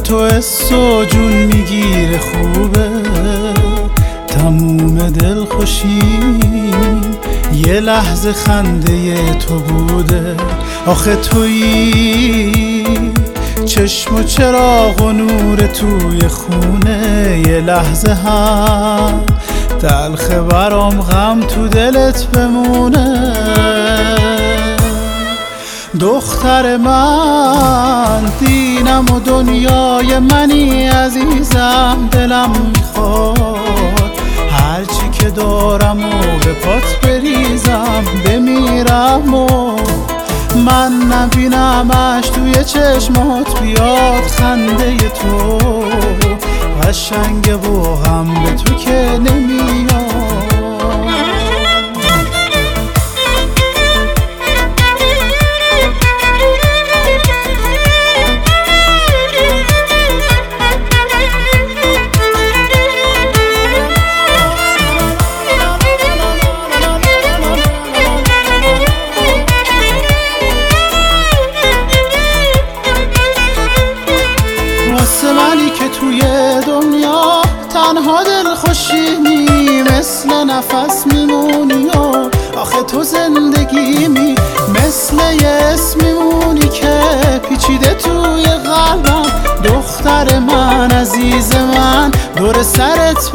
تو حس و جون میگیره خوبه، تموم دل خوشی یه لحظه خنده تو بوده. آخه تویی چشم و چراغ و نور توی خونه، یه لحظه هم تلخه برام غم تو دلت بمونه. دختر من دینم و دنیای منی عزیزم، دلم میخواد هرچی که دارم و به پات بریزم بمیرم و من نبینمش توی چشمات بیاد خنده تو، قشنگه و غم به تو که نمیاد. واسه منی که توی دنیا تنها دل خوشیمی، مثل نفس میمونی و آخه تو زندگیمی، مثل یه اسم میمونی که پیچیده توی قلبم. دختر من عزیز من دور سرت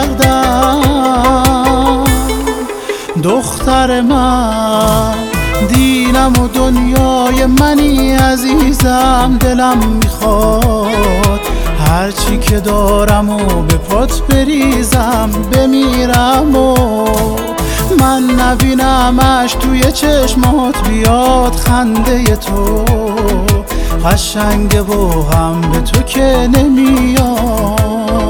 بگردم، دختر من دینم و دنیای منی عزیزم، دلم میخواد هرچی که دارم و به پات بریزم بمیرم و من نبینمش توی چشمات بیاد خنده تو، قشنگه و غم به تو که نمیاد.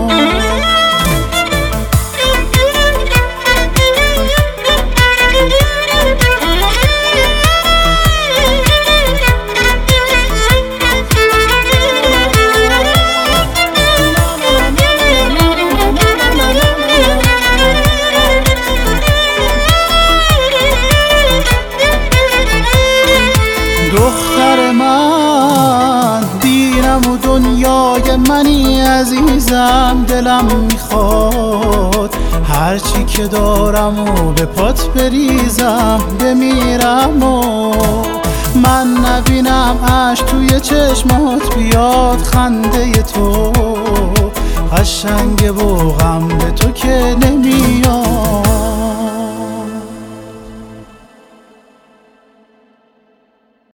دختر من دینم و دنیای منی عزیزم، دلم میخواد هرچی که دارم و به پات بریزم بمیرم و من نبینم اش توی چشمات بیاد خنده تو، قشنگه و غم